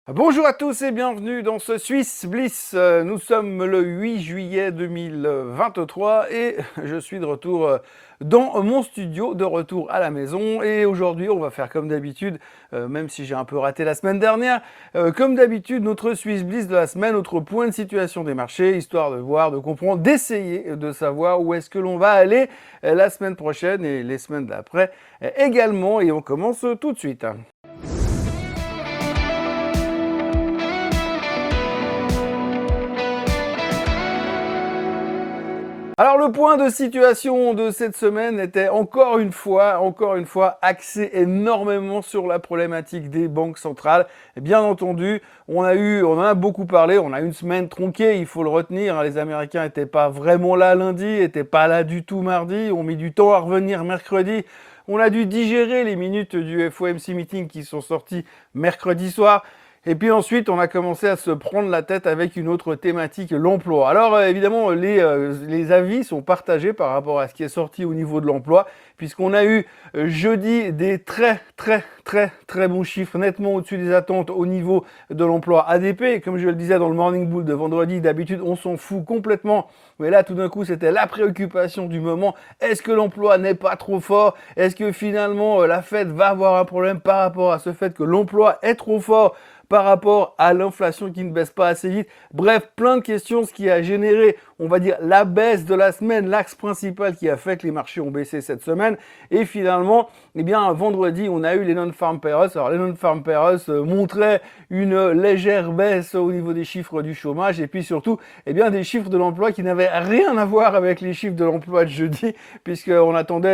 Bonjour à tous et bienvenue dans ce Swiss Bliss. Nous sommes le 8 juillet 2023 et je suis de retour dans mon studio, de retour à la maison. Et aujourd'hui, on va faire comme d'habitude, même si j'ai un peu raté la semaine dernière, comme d'habitude, notre Swiss Bliss de la semaine, notre point de situation des marchés, histoire de voir, de comprendre, d'essayer de savoir où est-ce que l'on va aller la semaine prochaine et les semaines d'après également. Et on commence tout de suite. Alors le point de situation de cette semaine était encore une fois axé énormément sur la problématique des banques centrales. Et bien entendu, on en a beaucoup parlé, on a une semaine tronquée, il faut le retenir. Les Américains n'étaient pas vraiment là lundi, n'étaient pas là du tout mardi, ont mis du temps à revenir mercredi. On a dû digérer les minutes du FOMC meeting qui sont sorties mercredi soir. Et puis ensuite, on a commencé à se prendre la tête avec une autre thématique, l'emploi. Alors évidemment, les avis sont partagés par rapport à ce qui est sorti au niveau de l'emploi, puisqu'on a eu jeudi des très bons chiffres, nettement au-dessus des attentes au niveau de l'emploi ADP. Et comme je le disais dans le Morning Bull de vendredi, d'habitude, on s'en fout complètement. Mais là, tout d'un coup, c'était la préoccupation du moment. Est-ce que l'emploi n'est pas trop fort? Est-ce que finalement, la Fed va avoir un problème par rapport à ce fait que l'emploi est trop fort par rapport à l'inflation qui ne baisse pas assez vite? Bref, plein de questions, ce qui a généré, on va dire, la baisse de la semaine, l'axe principal qui a fait que les marchés ont baissé cette semaine. Et finalement, eh bien, vendredi, on a eu les non-farm payrolls. Alors, les non-farm payrolls montraient une légère baisse au niveau des chiffres du chômage et puis surtout, eh bien, des chiffres de l'emploi qui n'avaient rien à voir avec les chiffres de l'emploi de jeudi, puisqu'on attendait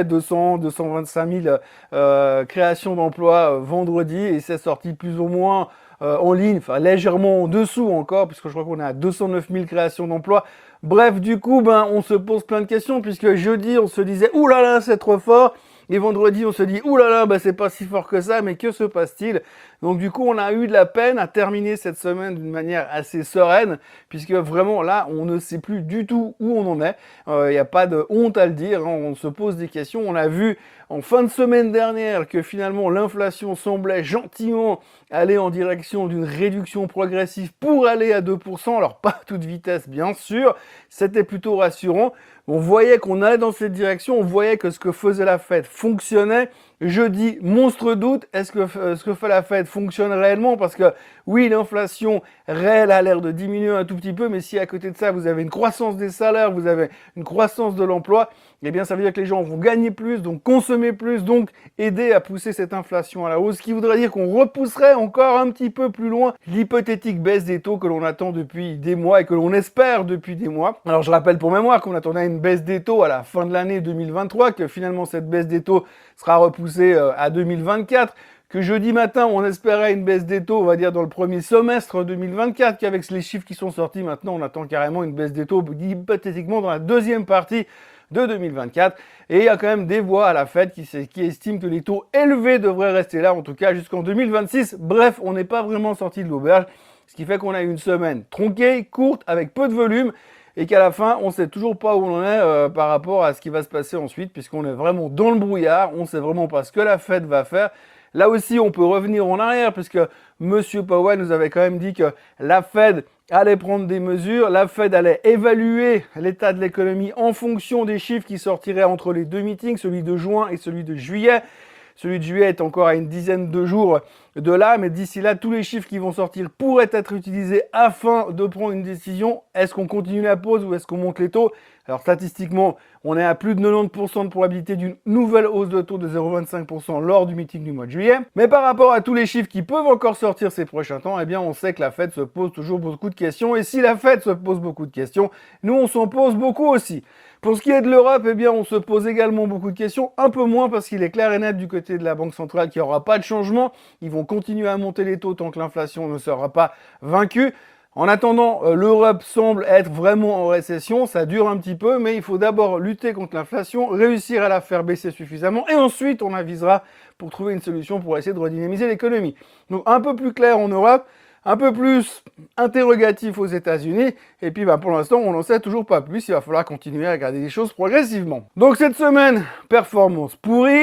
225 000 créations d'emplois vendredi et c'est sorti plus ou moins en ligne, enfin légèrement en dessous encore, puisque je crois qu'on est à 209 000 créations d'emplois. Bref, du coup, on se pose plein de questions, puisque jeudi, on se disait « Ouh là là, c'est trop fort !» Et vendredi, on se dit « Ouh là là, c'est pas si fort que ça, mais que se passe-t-il ?» Donc du coup, on a eu de la peine à terminer cette semaine d'une manière assez sereine, puisque vraiment là, on ne sait plus du tout où on en est. Il n'y a pas de honte à le dire, hein, on se pose des questions. On a vu en fin de semaine dernière que finalement l'inflation semblait gentiment aller en direction d'une réduction progressive pour aller à 2%. Alors pas à toute vitesse bien sûr, c'était plutôt rassurant. On voyait qu'on allait dans cette direction, on voyait que ce que faisait la Fed fonctionnait. Jeudi, monstre doute, est-ce que ce que fait la Fed fonctionne réellement? Parce que oui, l'inflation réelle a l'air de diminuer un tout petit peu, mais si à côté de ça, vous avez une croissance des salaires, vous avez une croissance de l'emploi, eh bien ça veut dire que les gens vont gagner plus, donc consommer plus, donc aider à pousser cette inflation à la hausse, ce qui voudrait dire qu'on repousserait encore un petit peu plus loin l'hypothétique baisse des taux que l'on attend depuis des mois et que l'on espère depuis des mois. Alors je rappelle pour mémoire qu'on attendait une baisse des taux à la fin de l'année 2023, que finalement cette baisse des taux sera repoussée à 2024, que jeudi matin, on espérait une baisse des taux, on va dire, dans le premier semestre 2024, qu'avec les chiffres qui sont sortis maintenant, on attend carrément une baisse des taux, hypothétiquement, dans la deuxième partie de 2024. Et il y a quand même des voix à la Fed qui estiment que les taux élevés devraient rester là, en tout cas jusqu'en 2026. Bref, on n'est pas vraiment sorti de l'auberge, ce qui fait qu'on a eu une semaine tronquée, courte, avec peu de volume, et qu'à la fin, on ne sait toujours pas où on en est par rapport à ce qui va se passer ensuite, puisqu'on est vraiment dans le brouillard, on ne sait vraiment pas ce que la Fed va faire. Là aussi, on peut revenir en arrière, puisque M. Powell nous avait quand même dit que la Fed allait prendre des mesures, la Fed allait évaluer l'état de l'économie en fonction des chiffres qui sortiraient entre les deux meetings, celui de juin et celui de juillet. Celui de juillet est encore à une dizaine de jours de là, mais d'ici là, tous les chiffres qui vont sortir pourraient être utilisés afin de prendre une décision. Est-ce qu'on continue la pause ou est-ce qu'on monte les taux? Alors statistiquement, on est à plus de 90% de probabilité d'une nouvelle hausse de taux de 0,25% lors du meeting du mois de juillet. Mais par rapport à tous les chiffres qui peuvent encore sortir ces prochains temps, eh bien on sait que la Fed se pose toujours beaucoup de questions. Et si la Fed se pose beaucoup de questions, nous on s'en pose beaucoup aussi. Pour ce qui est de l'Europe, eh bien on se pose également beaucoup de questions, un peu moins parce qu'il est clair et net du côté de la Banque centrale qu'il n'y aura pas de changement. Ils vont continuer à monter les taux tant que l'inflation ne sera pas vaincue. En attendant, l'Europe semble être vraiment en récession, ça dure un petit peu, mais il faut d'abord lutter contre l'inflation, réussir à la faire baisser suffisamment, et ensuite on avisera pour trouver une solution pour essayer de redynamiser l'économie. Donc un peu plus clair en Europe, un peu plus interrogatif aux États-Unis, et puis pour l'instant, on n'en sait toujours pas plus, il va falloir continuer à regarder les choses progressivement. Donc cette semaine, performance pourrie,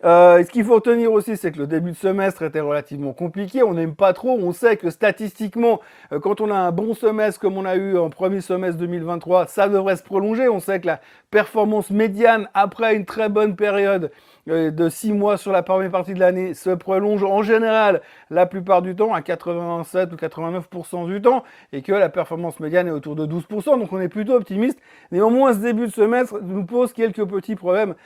Ce qu'il faut retenir aussi, c'est que le début de semestre était relativement compliqué. On n'aime pas trop. On sait que statistiquement, quand on a un bon semestre comme on a eu en premier semestre 2023, ça devrait se prolonger. On sait que la performance médiane après une très bonne période de 6 mois sur la première partie de l'année se prolonge en général la plupart du temps à 87 ou 89% du temps et que la performance médiane est autour de 12%. Donc on est plutôt optimiste. Néanmoins, ce début de semestre nous pose quelques petits problèmes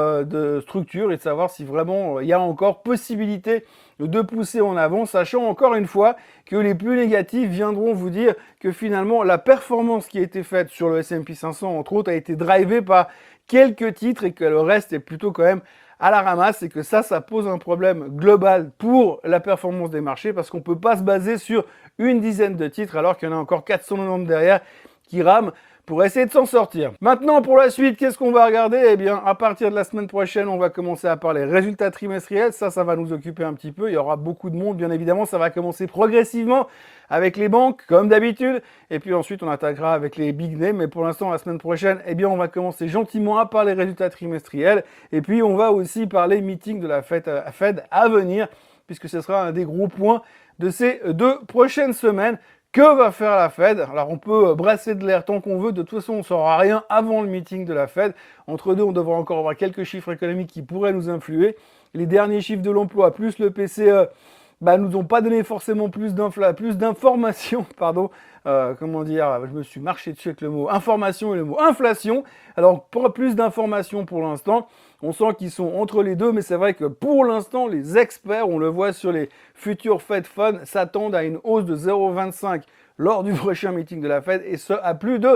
de structure et de savoir si vraiment il y a encore possibilité de pousser en avant, sachant encore une fois que les plus négatifs viendront vous dire que finalement la performance qui a été faite sur le S&P 500 entre autres a été drivée par quelques titres et que le reste est plutôt quand même à la ramasse et que ça pose un problème global pour la performance des marchés parce qu'on ne peut pas se baser sur une dizaine de titres alors qu'il y en a encore 490 derrière qui rament pour essayer de s'en sortir. Maintenant, pour la suite, qu'est-ce qu'on va regarder? Eh bien, à partir de la semaine prochaine, on va commencer à parler résultats trimestriels. Ça va nous occuper un petit peu. Il y aura beaucoup de monde, bien évidemment. Ça va commencer progressivement avec les banques, comme d'habitude. Et puis ensuite, on attaquera avec les big names. Mais pour l'instant, la semaine prochaine, eh bien, on va commencer gentiment à parler résultats trimestriels. Et puis, on va aussi parler meeting de la Fed à venir, puisque ce sera un des gros points de ces 2 prochaines semaines. Que va faire la Fed? Alors on peut brasser de l'air tant qu'on veut, de toute façon on ne saura rien avant le meeting de la Fed. Entre deux, on devrait encore avoir quelques chiffres économiques qui pourraient nous influer. Les derniers chiffres de l'emploi plus le PCE nous ont pas donné forcément plus d'informations, pardon. Comment dire, je me suis marché dessus avec le mot information et le mot inflation. Alors pour plus d'informations pour l'instant, on sent qu'ils sont entre les deux, mais c'est vrai que pour l'instant, les experts, on le voit sur les futurs Fed Funds, s'attendent à une hausse de 0,25 lors du prochain meeting de la Fed, et ce à plus de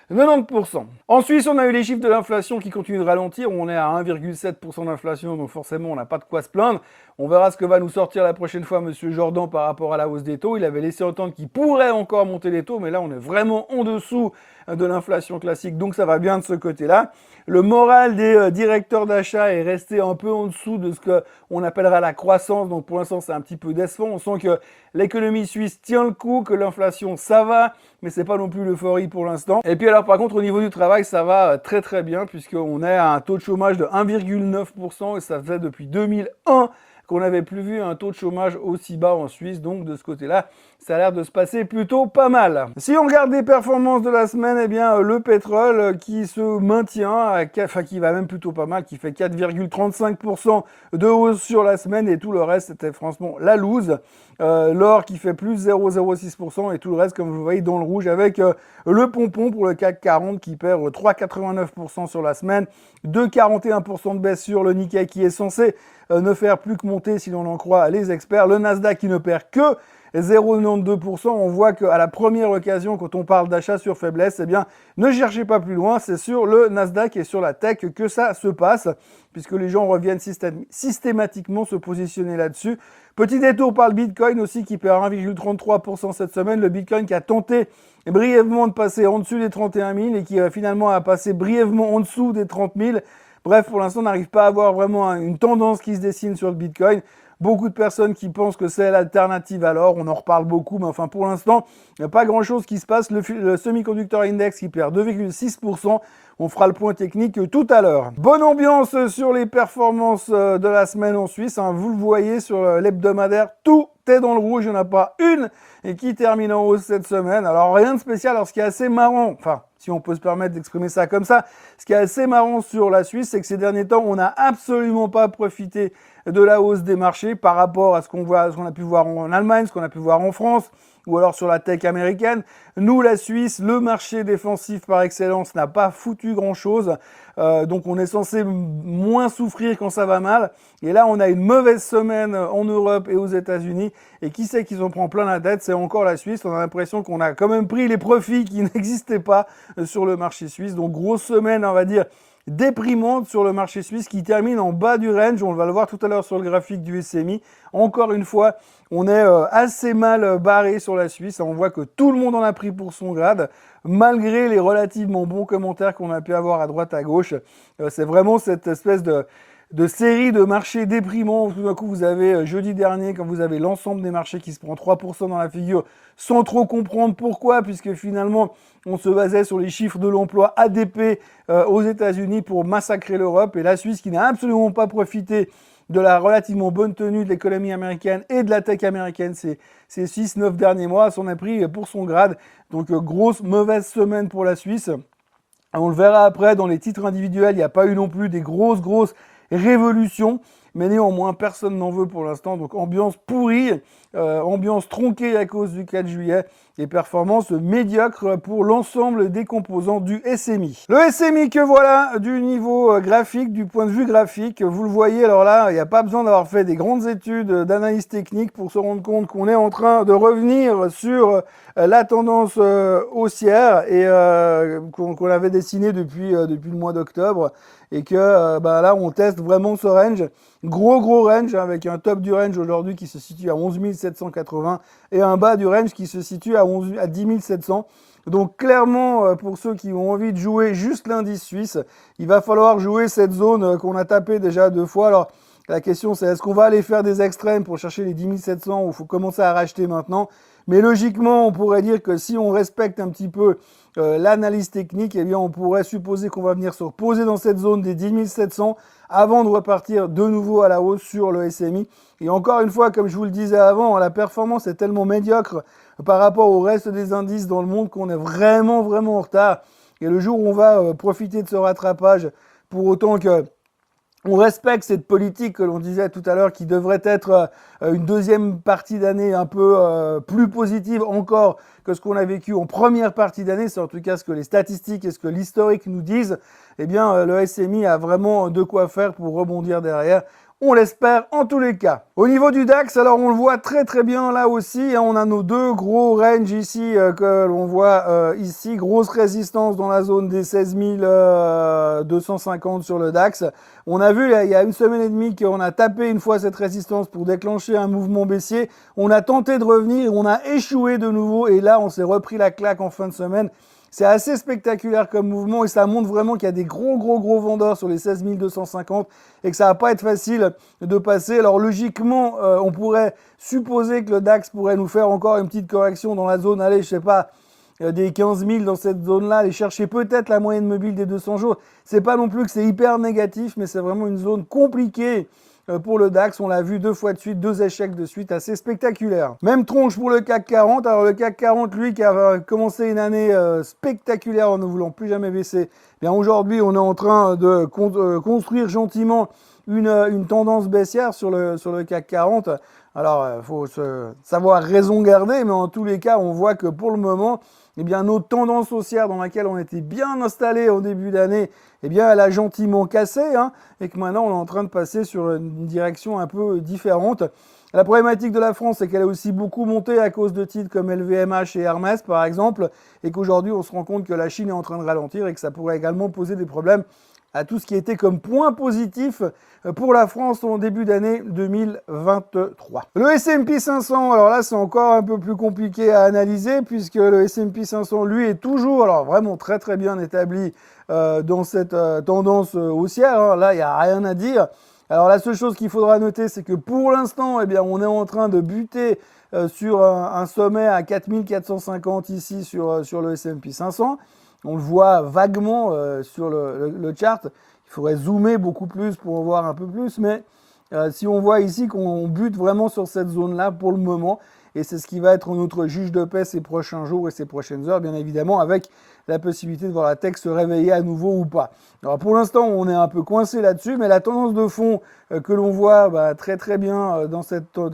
90%. En Suisse, on a eu les chiffres de l'inflation qui continuent de ralentir. On est à 1,7% d'inflation, donc forcément, on n'a pas de quoi se plaindre. On verra ce que va nous sortir la prochaine fois Monsieur Jordan par rapport à la hausse des taux. Il avait laissé entendre qu'il pourrait encore monter les taux, mais là, on est vraiment en dessous de l'inflation classique, donc ça va bien de ce côté-là. Le moral des directeurs d'achat est resté un peu en dessous de ce qu'on appellera la croissance, donc pour l'instant, c'est un petit peu décevant. On sent que l'économie suisse tient le coup, que l'inflation, ça va, mais c'est pas non plus l'euphorie pour l'instant. Et puis alors, par contre, au niveau du travail, ça va très très bien, puisqu'on est à un taux de chômage de 1,9%, et ça faisait depuis 2001 qu'on n'avait plus vu un taux de chômage aussi bas en Suisse. Donc de ce côté-là, ça a l'air de se passer plutôt pas mal. Si on regarde les performances de la semaine, eh bien le pétrole qui se maintient, qui va même plutôt pas mal, qui fait 4,35% de hausse sur la semaine, et tout le reste c'était franchement la loose. L'or qui fait plus 0,06% et tout le reste, comme vous voyez, dans le rouge, avec le pompon pour le CAC 40 qui perd 3,89% sur la semaine, 2,41% de baisse sur le Nikkei qui est censé ne faire plus que monter si l'on en croit les experts. Le Nasdaq qui ne perd que 0,92%. On voit qu'à la première occasion, quand on parle d'achat sur faiblesse, eh bien, ne cherchez pas plus loin. C'est sur le Nasdaq et sur la tech que ça se passe, puisque les gens reviennent systématiquement se positionner là-dessus. Petit détour par le Bitcoin aussi qui perd 1,33% cette semaine. Le Bitcoin qui a tenté brièvement de passer en dessus des 31 000 et qui finalement a passé brièvement en dessous des 30 000. Bref, pour l'instant, on n'arrive pas à avoir vraiment une tendance qui se dessine sur le Bitcoin. Beaucoup de personnes qui pensent que c'est l'alternative à l'or, on en reparle beaucoup, mais enfin pour l'instant, il n'y a pas grand-chose qui se passe. Le semi-conductor index qui perd 2,6%. On fera le point technique tout à l'heure. Bonne ambiance sur les performances de la semaine en Suisse. Vous le voyez sur l'hebdomadaire, tout est dans le rouge. Il n'y en a pas une et qui termine en hausse cette semaine. Alors rien de spécial. Alors ce qui est assez marrant, enfin si on peut se permettre d'exprimer ça comme ça, ce qui est assez marrant sur la Suisse, c'est que ces derniers temps, on n'a absolument pas profité de la hausse des marchés par rapport à ce qu'on a pu voir en Allemagne, ce qu'on a pu voir en France, ou alors sur la tech américaine. Nous, la Suisse, le marché défensif par excellence n'a pas foutu grand-chose. Donc on est censé moins souffrir quand ça va mal. Et là, on a une mauvaise semaine en Europe et aux États-Unis. Et qui sait qu'ils en prend plein la tête? C'est encore la Suisse. On a l'impression qu'on a quand même pris les profits qui n'existaient pas sur le marché suisse. Donc grosse semaine, on va dire, déprimante sur le marché suisse qui termine en bas du range. On va le voir tout à l'heure sur le graphique du SMI. Encore une fois, on est assez mal barré sur la Suisse. On voit que tout le monde en a pris pour son grade, malgré les relativement bons commentaires qu'on a pu avoir à droite à gauche. C'est vraiment cette espèce de série de marchés déprimants. Tout d'un coup, vous avez jeudi dernier, quand vous avez l'ensemble des marchés qui se prend 3% dans la figure, sans trop comprendre pourquoi, puisque finalement, on se basait sur les chiffres de l'emploi ADP aux États-Unis pour massacrer l'Europe, et la Suisse qui n'a absolument pas profité de la relativement bonne tenue de l'économie américaine et de la tech américaine ces 6-9 derniers mois, s'en a pris pour son grade. Donc grosse mauvaise semaine pour la Suisse. On le verra après dans les titres individuels, il n'y a pas eu non plus des grosses révolutions, mais néanmoins personne n'en veut pour l'instant. Donc ambiance pourrie, ambiance tronquée à cause du 4 juillet et performance médiocre pour l'ensemble des composants du SMI. Le SMI que voilà du niveau graphique, du point de vue graphique, vous le voyez, alors là, il n'y a pas besoin d'avoir fait des grandes études d'analyse technique pour se rendre compte qu'on est en train de revenir sur la tendance haussière et qu'on avait dessinée depuis le mois d'octobre et que là on teste vraiment ce range, gros range avec un top du range aujourd'hui qui se situe à 11 780 et un bas du range qui se situe à 10 700. Donc clairement, pour ceux qui ont envie de jouer juste l'indice suisse, il va falloir jouer cette zone qu'on a tapée déjà 2 fois. Alors la question c'est est-ce qu'on va aller faire des extrêmes pour chercher les 10 700 ou il faut commencer à racheter maintenant? Mais logiquement, on pourrait dire que si on respecte un petit peu l'analyse technique, eh bien on pourrait supposer qu'on va venir se reposer dans cette zone des 10 700 avant de repartir de nouveau à la hausse sur le SMI. Et encore une fois, comme je vous le disais avant, la performance est tellement médiocre par rapport au reste des indices dans le monde qu'on est vraiment en retard. Et le jour où on va profiter de ce rattrapage, pour autant que on respecte cette politique que l'on disait tout à l'heure qui devrait être une deuxième partie d'année un peu plus positive encore que ce qu'on a vécu en première partie d'année. C'est en tout cas ce que les statistiques et ce que l'historique nous disent. Eh bien, le SMI a vraiment de quoi faire pour rebondir derrière. On l'espère en tous les cas. Au niveau du DAX, alors on le voit très bien là aussi. On a nos deux gros ranges ici que l'on voit ici. Grosse résistance dans la zone des 16 250 sur le DAX. On a vu il y a une semaine et demie qu'on a tapé une fois cette résistance pour déclencher un mouvement baissier. On a tenté de revenir, on a échoué de nouveau et là on s'est repris la claque en fin de semaine. C'est assez spectaculaire comme mouvement et ça montre vraiment qu'il y a des gros vendeurs sur les 16 250 et que ça va pas être facile de passer. Alors logiquement, on pourrait supposer que le DAX pourrait nous faire encore une petite correction dans la zone, allez, je sais pas, des 15 000 dans cette zone-là, aller chercher peut-être la moyenne mobile des 200 jours. C'est pas non plus que c'est hyper négatif, mais c'est vraiment une zone compliquée pour le DAX. On l'a vu 2 fois de suite, 2 échecs de suite assez spectaculaires. Même tronche pour le CAC 40. Alors le CAC 40, lui, qui a commencé une année spectaculaire en ne voulant plus jamais baisser, eh bien aujourd'hui, on est en train de construire gentiment une tendance baissière sur le CAC 40. Alors, il faut savoir raison garder, mais en tous les cas, on voit que pour le moment, eh bien, notre tendance haussière dans laquelle on était bien installé au début d'année, eh bien, elle a gentiment cassé, et que maintenant, on est en train de passer sur une direction un peu différente. La problématique de la France, c'est qu'elle a aussi beaucoup monté à cause de titres comme LVMH et Hermès, par exemple, et qu'aujourd'hui, on se rend compte que la Chine est en train de ralentir et que ça pourrait également poser des problèmes à tout ce qui était comme point positif pour la France en début d'année 2023. Le S&P 500, alors là c'est encore un peu plus compliqué à analyser puisque le S&P 500 lui est toujours alors vraiment très bien établi dans cette tendance haussière. Là il n'y a rien à dire. Alors la seule chose qu'il faudra noter c'est que pour l'instant eh bien on est en train de buter sur un sommet à 4450 ici sur le S&P 500. On le voit vaguement sur le chart. Il faudrait zoomer beaucoup plus pour en voir un peu plus. Mais si on voit ici qu'on bute vraiment sur cette zone-là pour le moment, et c'est ce qui va être notre juge de paix ces prochains jours et ces prochaines heures, bien évidemment, avec la possibilité de voir la tech se réveiller à nouveau ou pas. Alors pour l'instant, on est un peu coincé là-dessus, mais la tendance de fond que l'on voit très bien dans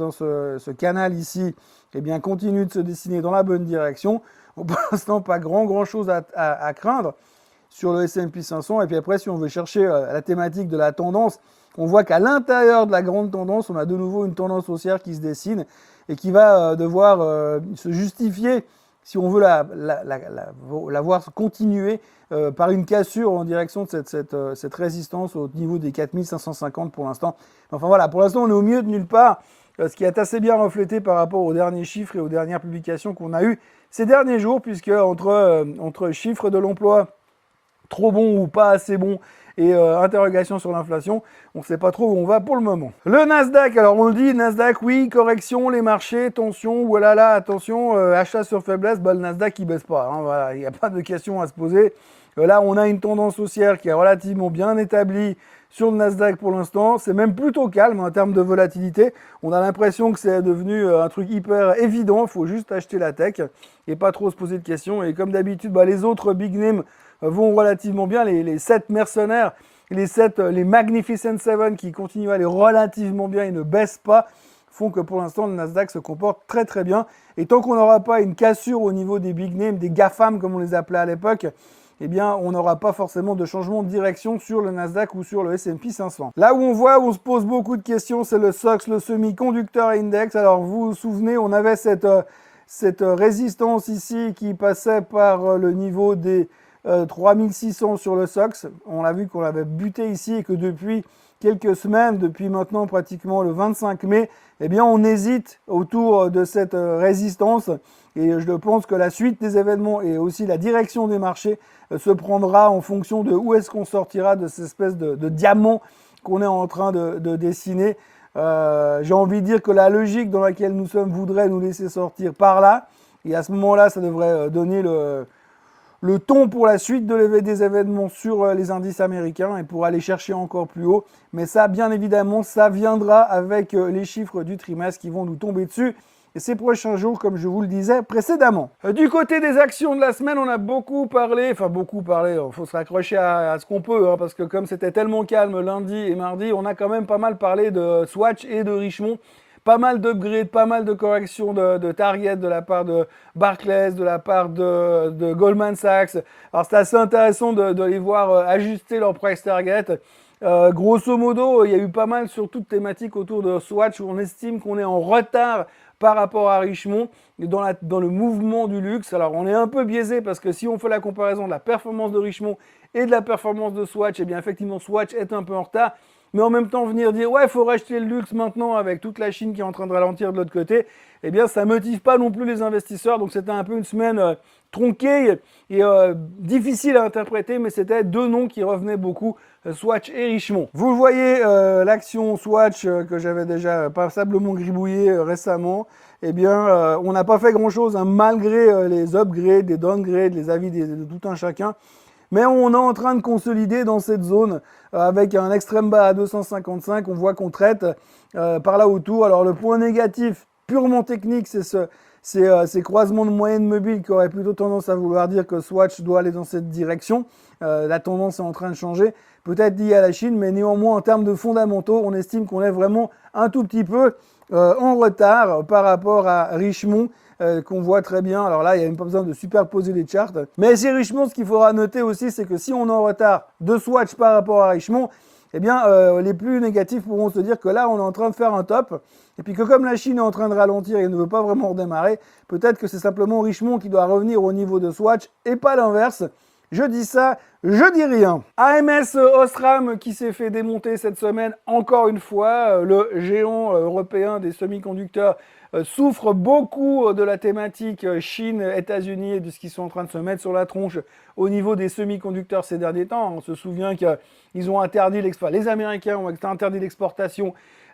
ce canal ici, eh bien, continue de se dessiner dans la bonne direction. Pour l'instant, pas grand chose à craindre sur le S&P 500. Et puis après, si on veut chercher la thématique de la tendance, on voit qu'à l'intérieur de la grande tendance, on a de nouveau une tendance haussière qui se dessine et qui va devoir se justifier si on veut la voir continuer par une cassure en direction de cette résistance au niveau des 4550 pour l'instant. Enfin voilà, pour l'instant, on est au milieu de nulle part, ce qui est assez bien reflété par rapport aux derniers chiffres et aux dernières publications qu'on a eues ces derniers jours, puisque entre chiffres de l'emploi trop bons ou pas assez bons et interrogation sur l'inflation, on ne sait pas trop où on va pour le moment. Le Nasdaq, alors on le dit, Nasdaq, oui, correction, les marchés, tension, voilà là, attention, achat sur faiblesse, le Nasdaq il baisse pas, voilà, il n'y a pas de question à se poser. Là, on a une tendance haussière qui est relativement bien établie sur le Nasdaq pour l'instant. C'est même plutôt calme en termes de volatilité. On a l'impression que c'est devenu un truc hyper évident. Il faut juste acheter la tech et pas trop se poser de questions. Et comme d'habitude, les autres big names vont relativement bien. Les 7 mercenaires, les Magnificent 7 qui continuent à aller relativement bien et ne baissent pas, font que pour l'instant le Nasdaq se comporte très très bien. Et tant qu'on n'aura pas une cassure au niveau des big names, des GAFAM comme on les appelait à l'époque, eh bien on n'aura pas forcément de changement de direction sur le Nasdaq ou sur le S&P 500. Là où on se pose beaucoup de questions, c'est le SOX, le Semiconductor Index. Alors vous vous souvenez, on avait cette résistance ici qui passait par le niveau des 3600 sur le SOX. On a vu qu'on l'avait buté ici et que depuis quelques semaines, depuis maintenant pratiquement le 25 mai, eh bien on hésite autour de cette résistance et je pense que la suite des événements et aussi la direction des marchés se prendra en fonction de où est-ce qu'on sortira de cette espèce de diamant qu'on est en train de dessiner. J'ai envie de dire que la logique dans laquelle nous sommes voudrait nous laisser sortir par là et à ce moment-là, ça devrait donner le ton pour la suite des événements sur les indices américains et pour aller chercher encore plus haut. Mais ça, bien évidemment, ça viendra avec les chiffres du trimestre qui vont nous tomber dessus et ces prochains jours, comme je vous le disais précédemment. Du côté des actions de la semaine, on a beaucoup parlé, il faut se raccrocher à ce qu'on peut, parce que comme c'était tellement calme lundi et mardi, on a quand même pas mal parlé de Swatch et de Richemont. Pas mal d'upgrades, pas mal de corrections de target de la part de Barclays, de la part de Goldman Sachs. Alors c'est assez intéressant de les voir ajuster leur price target. Grosso modo, il y a eu pas mal sur toute thématique autour de Swatch où on estime qu'on est en retard par rapport à Richemont dans le mouvement du luxe. Alors on est un peu biaisé parce que si on fait la comparaison de la performance de Richemont et de la performance de Swatch, eh bien effectivement Swatch est un peu en retard. Mais en même temps, venir dire, ouais, il faut racheter le luxe maintenant avec toute la Chine qui est en train de ralentir de l'autre côté, eh bien, ça motive pas non plus les investisseurs. Donc, c'était un peu une semaine tronquée et difficile à interpréter, mais c'était deux noms qui revenaient beaucoup, Swatch et Richemont. Vous voyez l'action Swatch que j'avais déjà passablement gribouillé récemment. Eh bien, on n'a pas fait grand-chose, malgré les upgrades, les downgrades, les avis de tout un chacun. Mais on est en train de consolider dans cette zone avec un extrême bas à 255. On voit qu'on traite par là autour. Alors le point négatif purement technique, c'est ces croisements de moyenne mobile qui auraient plutôt tendance à vouloir dire que Swatch doit aller dans cette direction. La tendance est en train de changer, peut-être liée à la Chine, mais néanmoins en termes de fondamentaux, on estime qu'on est vraiment un tout petit peu en retard par rapport à Richemont. Qu'on voit très bien. Alors là, il n'y a même pas besoin de superposer les charts. Mais chez Richemont, ce qu'il faudra noter aussi, c'est que si on est en retard de Swatch par rapport à Richemont, eh bien, les plus négatifs pourront se dire que là, on est en train de faire un top. Et puis que comme la Chine est en train de ralentir et ne veut pas vraiment redémarrer, peut-être que c'est simplement Richemont qui doit revenir au niveau de Swatch et pas l'inverse. Je dis ça, je dis rien. AMS Osram qui s'est fait démonter cette semaine, encore une fois, le géant européen des semi-conducteurs souffre beaucoup de la thématique Chine, États-Unis et de ce qu'ils sont en train de se mettre sur la tronche au niveau des semi-conducteurs ces derniers temps. On se souvient qu'ils ont interdit les Américains ont interdit l'exportation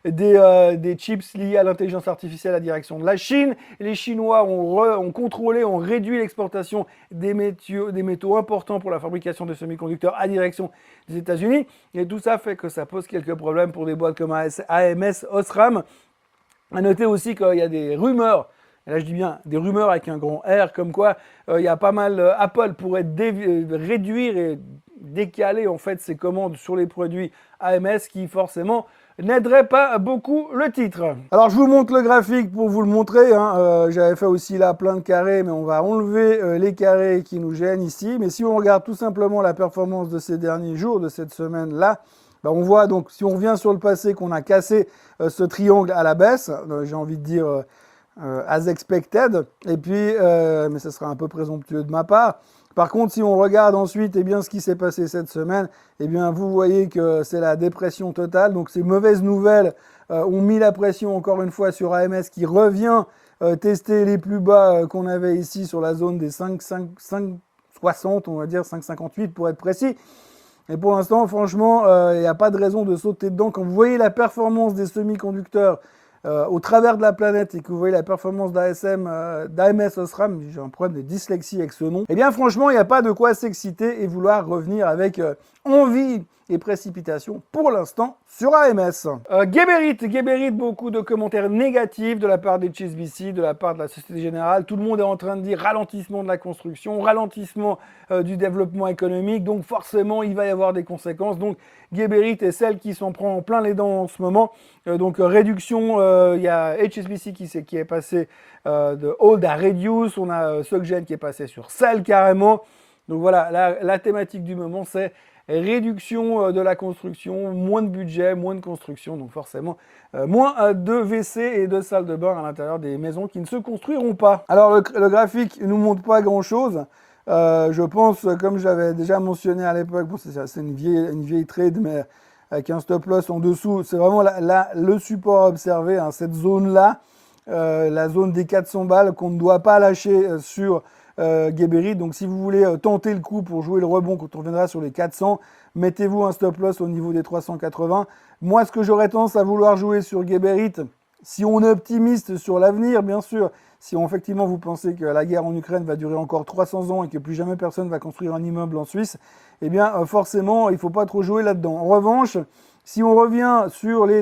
des chips liés à l'intelligence artificielle à la direction de la Chine. Les Chinois ont contrôlé, ont réduit l'exportation des métaux importants pour la fabrication de semi-conducteurs à direction des États-Unis. Et tout ça fait que ça pose quelques problèmes pour des boîtes comme AMS Osram. À noter aussi qu'il y a des rumeurs, et là je dis bien des rumeurs avec un grand R, comme quoi il y a pas mal, Apple pourrait réduire et décaler en fait ses commandes sur les produits AMS qui forcément n'aiderait pas beaucoup le titre. Alors je vous montre le graphique pour vous le montrer, j'avais fait aussi là plein de carrés, mais on va enlever les carrés qui nous gênent ici. Mais si on regarde tout simplement la performance de ces derniers jours, de cette semaine-là, on voit donc, si on revient sur le passé, qu'on a cassé ce triangle à la baisse, j'ai envie de dire as expected, et puis, mais ce sera un peu présomptueux de ma part. Par contre, si on regarde ensuite ce qui s'est passé cette semaine, vous voyez que c'est la dépression totale. Donc ces mauvaises nouvelles ont mis la pression encore une fois sur AMS qui revient tester les plus bas qu'on avait ici sur la zone des 5,60, on va dire 5,58 pour être précis. Et pour l'instant, franchement, il n'y a pas de raison de sauter dedans. Quand vous voyez la performance des semi-conducteurs au travers de la planète et que vous voyez la performance d'AMS Osram, j'ai un problème de dyslexie avec ce nom, eh bien franchement, il n'y a pas de quoi s'exciter et vouloir revenir avec envie et précipitation pour l'instant sur AMS. Geberit, beaucoup de commentaires négatifs de la part des HSBC, de la part de la Société Générale. Tout le monde est en train de dire ralentissement de la construction, ralentissement du développement économique, donc forcément il va y avoir des conséquences. Donc Geberit est celle qui s'en prend en plein les dents en ce moment. Donc réduction, il y a HSBC qui est passé de hold à reduce, on a SocGen qui est passé sur sell carrément. Donc voilà, la thématique du moment c'est réduction de la construction, moins de budget, moins de construction, donc forcément moins de WC et de salles de bain à l'intérieur des maisons qui ne se construiront pas. Alors le graphique ne nous montre pas grand chose. Je pense, comme j'avais déjà mentionné à l'époque, bon, c'est une vieille trade, mais avec un stop loss en dessous, c'est vraiment le support à observer, hein, cette zone-là, la zone des 400 balles qu'on ne doit pas lâcher sur Geberit. Donc si vous voulez tenter le coup pour jouer le rebond quand on reviendra sur les 400, mettez-vous un stop loss au niveau des 380. Moi, ce que j'aurais tendance à vouloir jouer sur Geberit, si on est optimiste sur l'avenir, bien sûr, si effectivement vous pensez que la guerre en Ukraine va durer encore 300 ans et que plus jamais personne va construire un immeuble en Suisse, eh bien forcément, il ne faut pas trop jouer là-dedans. En revanche, si on revient sur les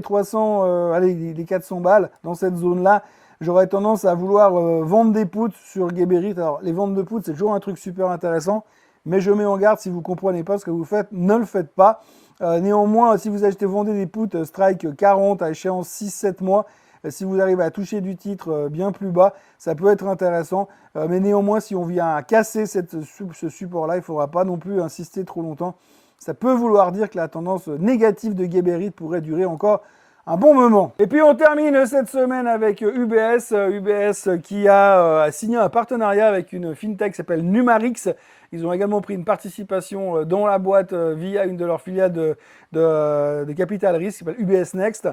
400 balles dans cette zone-là, j'aurais tendance à vouloir vendre des puts sur Geberit. Alors, les ventes de puts, c'est toujours un truc super intéressant, mais je mets en garde, si vous ne comprenez pas ce que vous faites, ne le faites pas. Néanmoins, si vous vendez des puts strike 40 à échéance 6-7 mois, si vous arrivez à toucher du titre bien plus bas, ça peut être intéressant. Mais néanmoins, si on vient à casser ce support-là, il ne faudra pas non plus insister trop longtemps. Ça peut vouloir dire que la tendance négative de Geberit pourrait durer encore un bon moment. Et puis on termine cette semaine avec UBS. UBS qui a signé un partenariat avec une fintech qui s'appelle Numarix. Ils ont également pris une participation dans la boîte via une de leurs filiales de capital risque qui s'appelle UBS Next.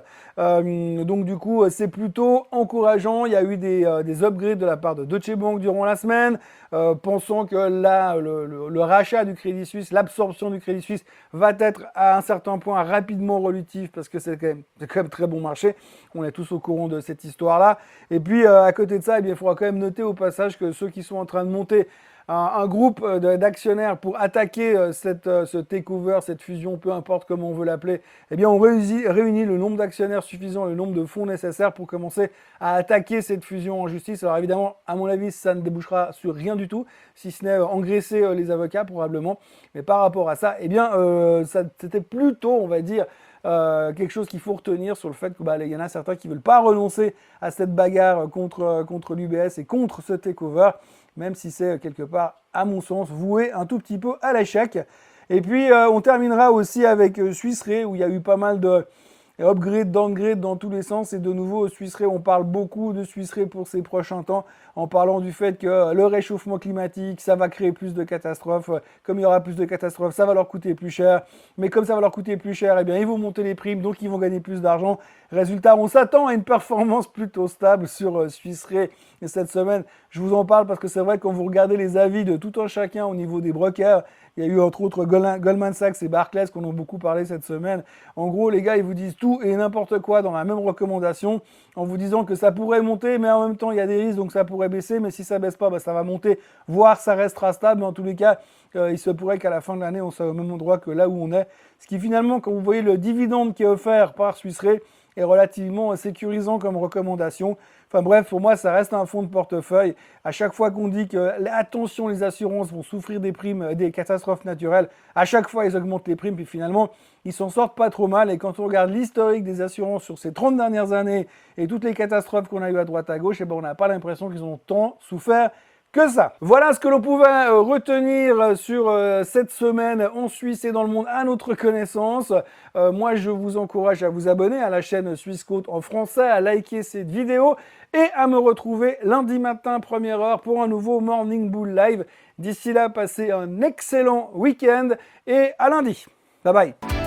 Donc du coup, c'est plutôt encourageant. Il y a eu des upgrades de la part de Deutsche Bank durant la semaine, pensant que là, le rachat du Crédit Suisse, l'absorption du Crédit Suisse va être à un certain point rapidement relutif parce que c'est quand même très bon marché. On est tous au courant de cette histoire-là. Et puis, à côté de ça, eh bien, il faudra quand même noter au passage que ceux qui sont en train de monter un groupe d'actionnaires pour attaquer ce takeover, cette fusion, peu importe comment on veut l'appeler, eh bien on réunit le nombre d'actionnaires suffisant, le nombre de fonds nécessaires pour commencer à attaquer cette fusion en justice. Alors évidemment, à mon avis, ça ne débouchera sur rien du tout, si ce n'est engraisser les avocats probablement. Mais par rapport à ça, eh bien c'était plutôt, on va dire, quelque chose qu'il faut retenir sur le fait qu'il y en a certains qui ne veulent pas renoncer à cette bagarre contre l'UBS et contre ce takeover, même si c'est quelque part, à mon sens, voué un tout petit peu à l'échec. Et puis, on terminera aussi avec Swiss Re, où il y a eu pas mal de upgrade, downgrade dans tous les sens. Et de nouveau, Swiss Re, on parle beaucoup de Swiss Re pour ces prochains temps, en parlant du fait que le réchauffement climatique, ça va créer plus de catastrophes. Comme il y aura plus de catastrophes, ça va leur coûter plus cher. Mais comme ça va leur coûter plus cher, eh bien, ils vont monter les primes, donc ils vont gagner plus d'argent. Résultat, on s'attend à une performance plutôt stable sur Swiss Re cette semaine. Je vous en parle parce que c'est vrai que quand vous regardez les avis de tout un chacun au niveau des brokers, il y a eu entre autres Goldman Sachs et Barclays qu'on a beaucoup parlé cette semaine. En gros, les gars, ils vous disent tout et n'importe quoi dans la même recommandation en vous disant que ça pourrait monter, mais en même temps, il y a des risques, donc ça pourrait baisser. Mais si ça baisse pas, ça va monter, voire ça restera stable. Mais en tous les cas, il se pourrait qu'à la fin de l'année, on soit au même endroit que là où on est. Ce qui finalement, quand vous voyez le dividende qui est offert par Swiss Re, est relativement sécurisant comme recommandation. Enfin bref, pour moi, ça reste un fonds de portefeuille. À chaque fois qu'on dit que, attention, les assurances vont souffrir des primes, des catastrophes naturelles, à chaque fois, ils augmentent les primes, puis finalement, ils s'en sortent pas trop mal. Et quand on regarde l'historique des assurances sur ces 30 dernières années et toutes les catastrophes qu'on a eues à droite à gauche, on n'a pas l'impression qu'ils ont tant souffert que ça. Voilà ce que l'on pouvait retenir sur cette semaine en Suisse et dans le monde à notre connaissance. Moi, je vous encourage à vous abonner à la chaîne Suisse Côte en français, à liker cette vidéo et à me retrouver lundi matin, première heure, pour un nouveau Morning Bull Live. D'ici là, passez un excellent week-end et à lundi. Bye bye.